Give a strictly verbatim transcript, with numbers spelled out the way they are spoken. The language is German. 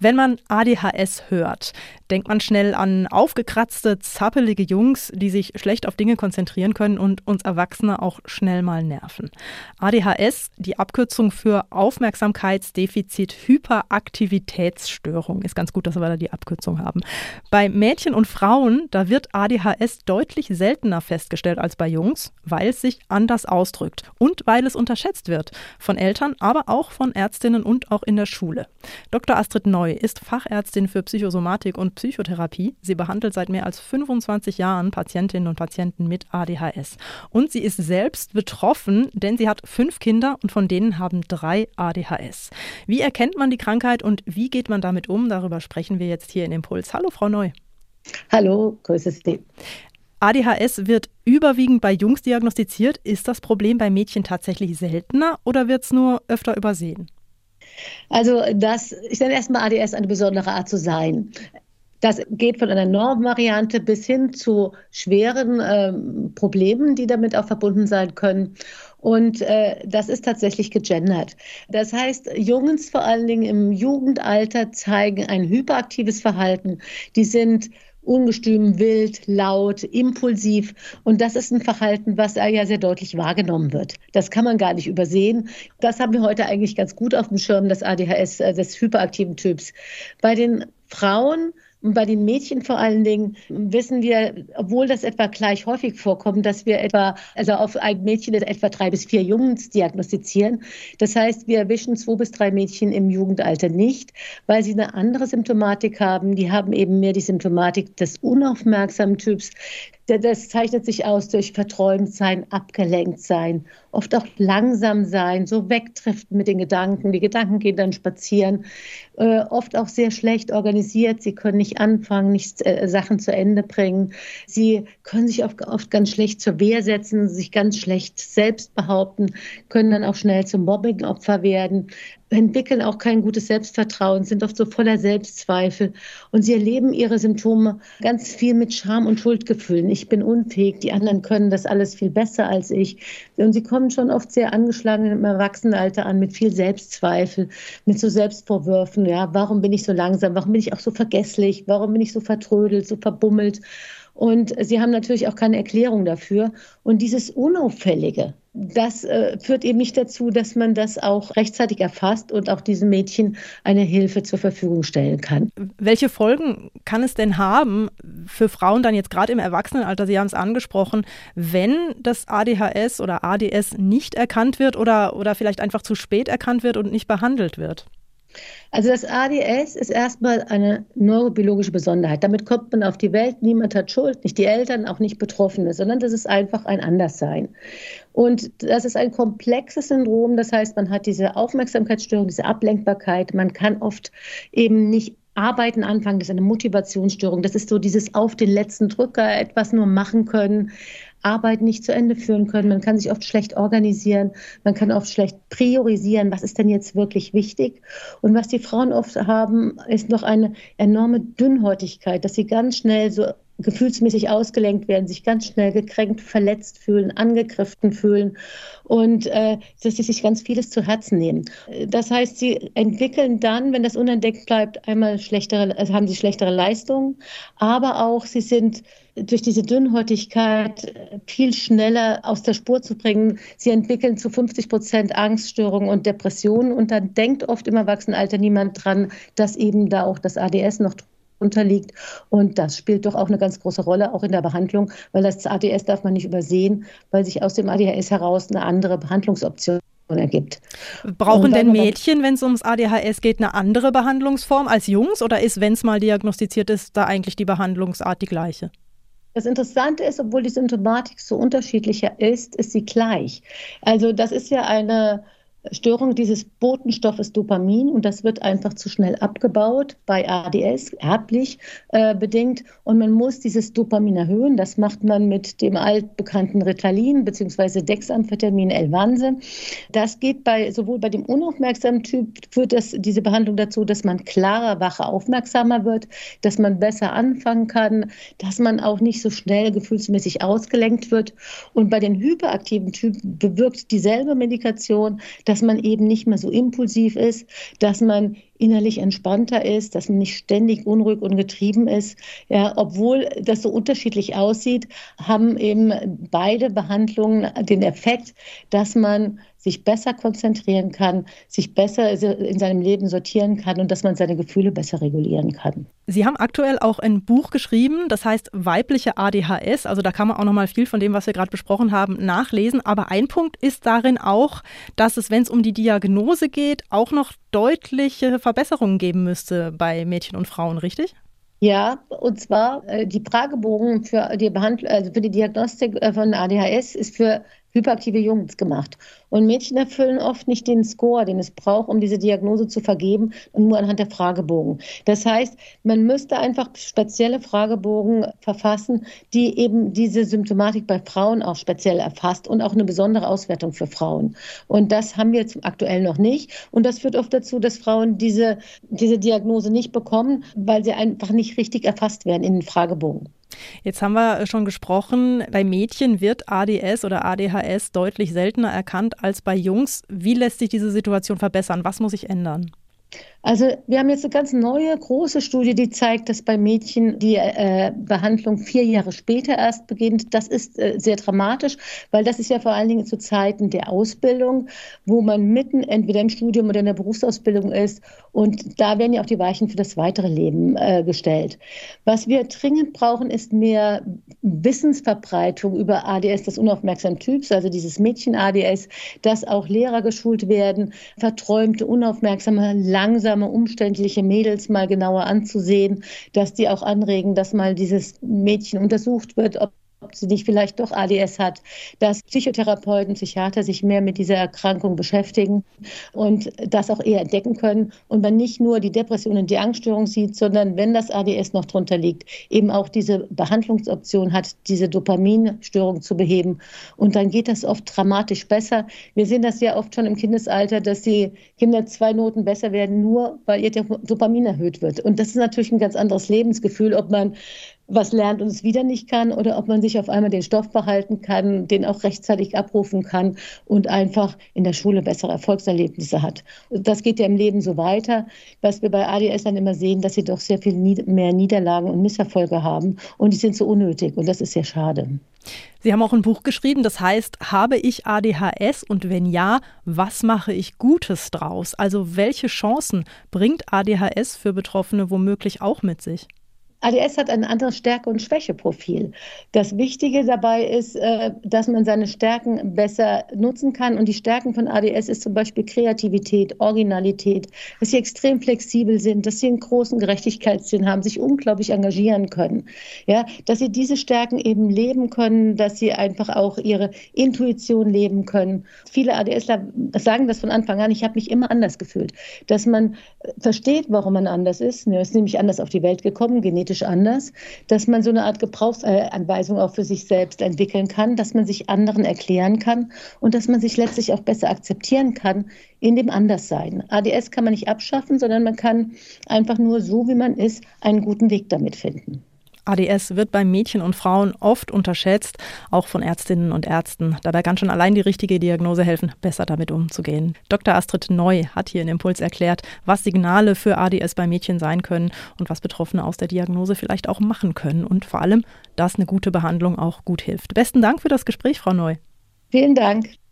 Wenn man A D H S hört, denkt man schnell an aufgekratzte, zappelige Jungs, die sich schlecht auf Dinge konzentrieren können und uns Erwachsene auch schnell mal nerven. A D H S, die Abkürzung für Aufmerksamkeitsdefizit-Hyperaktivitätsstörung. Ist ganz gut, dass wir da die Abkürzung haben. Bei Mädchen und Frauen, da wird A D H S deutlich seltener festgestellt als bei Jungs, weil es sich anders ausdrückt und weil es unterschätzt wird. Von Eltern, aber auch von Ärztinnen und auch in der Schule. Doktor Astrid Neu ist Fachärztin für Psychosomatik und Psychotherapie. Sie behandelt seit mehr als fünfundzwanzig Jahren Patientinnen und Patienten mit A D H S. Und sie ist selbst betroffen, denn sie hat fünf Kinder und von denen haben drei A D H S. Wie erkennt man die Krankheit und wie geht man damit um? Darüber sprechen wir jetzt hier in Impuls. Hallo, Frau Neu. Hallo, grüße Sie. A D H S wird überwiegend bei Jungs diagnostiziert. Ist das Problem bei Mädchen tatsächlich seltener oder wird es nur öfter übersehen? Also das, ich nenne erstmal A D S eine besondere Art zu sein. Das geht von einer Normvariante bis hin zu schweren ähm, Problemen, die damit auch verbunden sein können. Und äh, das ist tatsächlich gegendert. Das heißt, Jungs vor allen Dingen im Jugendalter zeigen ein hyperaktives Verhalten. Die sind ungestüm, wild, laut, impulsiv. Und das ist ein Verhalten, was ja sehr deutlich wahrgenommen wird. Das kann man gar nicht übersehen. Das haben wir heute eigentlich ganz gut auf dem Schirm, das A D H S des hyperaktiven Typs. Bei den Frauen und bei den Mädchen vor allen Dingen wissen wir, obwohl das etwa gleich häufig vorkommt, dass wir etwa, also auf ein Mädchen etwa drei bis vier Jungs diagnostizieren. Das heißt, wir erwischen zwei bis drei Mädchen im Jugendalter nicht, weil sie eine andere Symptomatik haben. Die haben eben mehr die Symptomatik des unaufmerksamen Typs. Das zeichnet sich aus durch Verträumtsein, Abgelenktsein, oft auch langsam sein, so wegdriften mit den Gedanken. Die Gedanken gehen dann spazieren, äh, oft auch sehr schlecht organisiert. Sie können nicht anfangen, nicht äh, Sachen zu Ende bringen. Sie können sich oft, oft ganz schlecht zur Wehr setzen, sich ganz schlecht selbst behaupten, können dann auch schnell zum Mobbing-Opfer werden, entwickeln auch kein gutes Selbstvertrauen, sind oft so voller Selbstzweifel und sie erleben ihre Symptome ganz viel mit Scham und Schuldgefühlen. Ich bin unfähig, die anderen können das alles viel besser als ich. Und sie kommen schon oft sehr angeschlagen im Erwachsenenalter an, mit viel Selbstzweifel, mit so Selbstvorwürfen. Ja, warum bin ich so langsam? Warum bin ich auch so vergesslich? Warum bin ich so vertrödelt, so verbummelt? Und sie haben natürlich auch keine Erklärung dafür. Und dieses Unauffällige, das äh, führt eben nicht dazu, dass man das auch rechtzeitig erfasst und auch diesem Mädchen eine Hilfe zur Verfügung stellen kann. Welche Folgen kann es denn haben für Frauen dann jetzt gerade im Erwachsenenalter, Sie haben es angesprochen, wenn das A D H S oder A D S nicht erkannt wird oder, oder vielleicht einfach zu spät erkannt wird und nicht behandelt wird? Also das A D S ist erstmal eine neurobiologische Besonderheit. Damit kommt man auf die Welt, niemand hat Schuld, nicht die Eltern, auch nicht Betroffene, sondern das ist einfach ein Anderssein. Und das ist ein komplexes Syndrom, das heißt, man hat diese Aufmerksamkeitsstörung, diese Ablenkbarkeit, man kann oft eben nicht Arbeiten anfangen, das ist eine Motivationsstörung, das ist so dieses auf den letzten Drücker etwas nur machen können, Arbeit nicht zu Ende führen können. Man kann sich oft schlecht organisieren, man kann oft schlecht priorisieren, was ist denn jetzt wirklich wichtig. Und was die Frauen oft haben, ist noch eine enorme Dünnhäutigkeit, dass sie ganz schnell so gefühlsmäßig ausgelenkt werden, sich ganz schnell gekränkt, verletzt fühlen, angegriffen fühlen und äh, dass sie sich ganz vieles zu Herzen nehmen. Das heißt, sie entwickeln dann, wenn das unentdeckt bleibt, einmal schlechtere, also haben sie schlechtere Leistungen, aber auch sie sind durch diese Dünnhäutigkeit viel schneller aus der Spur zu bringen. Sie entwickeln zu fünfzig Prozent Angststörungen und Depressionen und dann denkt oft im Erwachsenenalter niemand dran, dass eben da auch das A D S noch unterliegt. Und das spielt doch auch eine ganz große Rolle, auch in der Behandlung, weil das A D S darf man nicht übersehen, weil sich aus dem A D H S heraus eine andere Behandlungsoption ergibt. Brauchen denn Mädchen, wenn es ums A D H S geht, eine andere Behandlungsform als Jungs oder ist, wenn es mal diagnostiziert ist, da eigentlich die Behandlungsart die gleiche? Das Interessante ist, obwohl die Symptomatik so unterschiedlicher ist, ist sie gleich. Also das ist ja eine Störung dieses Botenstoffes Dopamin und das wird einfach zu schnell abgebaut bei A D S, erblich äh, bedingt und man muss dieses Dopamin erhöhen. Das macht man mit dem altbekannten Ritalin bzw. Dexamphetamin, Elvanse. Das geht bei sowohl bei dem unaufmerksamen Typ, führt das, diese Behandlung dazu, dass man klarer, wacher, aufmerksamer wird, dass man besser anfangen kann, dass man auch nicht so schnell gefühlsmäßig ausgelenkt wird. Und bei den hyperaktiven Typen bewirkt dieselbe Medikation, dass man eben nicht mehr so impulsiv ist, dass man innerlich entspannter ist, dass man nicht ständig unruhig und getrieben ist. Ja, obwohl das so unterschiedlich aussieht, haben eben beide Behandlungen den Effekt, dass man sich besser konzentrieren kann, sich besser in seinem Leben sortieren kann und dass man seine Gefühle besser regulieren kann. Sie haben aktuell auch ein Buch geschrieben, das heißt Weibliche A D H S. Also da kann man auch noch mal viel von dem, was wir gerade besprochen haben, nachlesen. Aber ein Punkt ist darin auch, dass es, wenn es um die Diagnose geht, auch noch deutliche Verbesserungen geben müsste bei Mädchen und Frauen, richtig? Ja, und zwar äh, die Fragebogen für die Behandlung, also für die Diagnostik äh, von A D H S ist für hyperaktive Jungs gemacht. Und Mädchen erfüllen oft nicht den Score, den es braucht, um diese Diagnose zu vergeben, und nur anhand der Fragebogen. Das heißt, man müsste einfach spezielle Fragebogen verfassen, die eben diese Symptomatik bei Frauen auch speziell erfasst und auch eine besondere Auswertung für Frauen. Und das haben wir jetzt aktuell noch nicht. Und das führt oft dazu, dass Frauen diese, diese Diagnose nicht bekommen, weil sie einfach nicht richtig erfasst werden in den Fragebogen. Jetzt haben wir schon gesprochen, bei Mädchen wird A D S oder A D H S deutlich seltener erkannt als bei Jungs. Wie lässt sich diese Situation verbessern? Was muss sich ändern? Also wir haben jetzt eine ganz neue, große Studie, die zeigt, dass bei Mädchen die äh, Behandlung vier Jahre später erst beginnt. Das ist äh, sehr dramatisch, weil das ist ja vor allen Dingen zu Zeiten der Ausbildung, wo man mitten entweder im Studium oder in der Berufsausbildung ist. Und da werden ja auch die Weichen für das weitere Leben äh, gestellt. Was wir dringend brauchen, ist mehr Wissensverbreitung über A D S des unaufmerksamen Typs, also dieses Mädchen-A D S, dass auch Lehrer geschult werden, verträumte, unaufmerksame, langsame, umständliche Mädels mal genauer anzusehen, dass die auch anregen, dass mal dieses Mädchen untersucht wird, ob ob sie nicht vielleicht doch A D S hat, dass Psychotherapeuten, Psychiater sich mehr mit dieser Erkrankung beschäftigen und das auch eher entdecken können und man nicht nur die Depression und die Angststörung sieht, sondern wenn das A D S noch drunter liegt, eben auch diese Behandlungsoption hat, diese Dopaminstörung zu beheben, und dann geht das oft dramatisch besser. Wir sehen das ja oft schon im Kindesalter, dass die Kinder zwei Noten besser werden, nur weil ihr Dopamin erhöht wird, und das ist natürlich ein ganz anderes Lebensgefühl, ob man was lernt und es wieder nicht kann oder ob man sich auf einmal den Stoff behalten kann, den auch rechtzeitig abrufen kann und einfach in der Schule bessere Erfolgserlebnisse hat. Das geht ja im Leben so weiter. Was wir bei A D S dann immer sehen, dass sie doch sehr viel mehr Niederlagen und Misserfolge haben, und die sind so unnötig, und das ist sehr schade. Sie haben auch ein Buch geschrieben, das heißt, habe ich A D H S, und wenn ja, was mache ich Gutes draus? Also welche Chancen bringt A D H S für Betroffene womöglich auch mit sich? A D S hat ein anderes Stärke- und Schwächeprofil. Das Wichtige dabei ist, dass man seine Stärken besser nutzen kann. Und die Stärken von A D S ist zum Beispiel Kreativität, Originalität, dass sie extrem flexibel sind, dass sie einen großen Gerechtigkeitssinn haben, sich unglaublich engagieren können. Ja, dass sie diese Stärken eben leben können, dass sie einfach auch ihre Intuition leben können. Viele ADSler sagen das von Anfang an: Ich habe mich immer anders gefühlt. Dass man versteht, warum man anders ist. Man ist nämlich anders auf die Welt gekommen, genetisch anders, dass man so eine Art Gebrauchsanweisung auch für sich selbst entwickeln kann, dass man sich anderen erklären kann und dass man sich letztlich auch besser akzeptieren kann in dem Anderssein. A D S kann man nicht abschaffen, sondern man kann einfach nur so, wie man ist, einen guten Weg damit finden. A D S wird bei Mädchen und Frauen oft unterschätzt, auch von Ärztinnen und Ärzten. Dabei kann schon allein die richtige Diagnose helfen, besser damit umzugehen. Doktor Astrid Neu hat hier in Impuls erklärt, was Signale für A D S bei Mädchen sein können und was Betroffene aus der Diagnose vielleicht auch machen können. Und vor allem, dass eine gute Behandlung auch gut hilft. Besten Dank für das Gespräch, Frau Neu. Vielen Dank.